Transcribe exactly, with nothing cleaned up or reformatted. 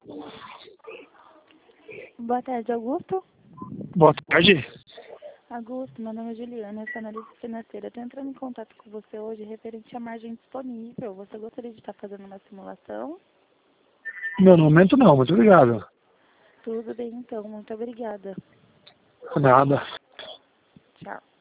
Boa tarde, Augusto. Boa tarde. Augusto, meu nome é Juliana, eu sou analista financeira. Estou entrando em contato com você hoje referente à margem disponível. Você gostaria de estar fazendo uma simulação? Não, no momento não, muito obrigado. Tudo bem, então. Muito obrigada. Nada. Tchau.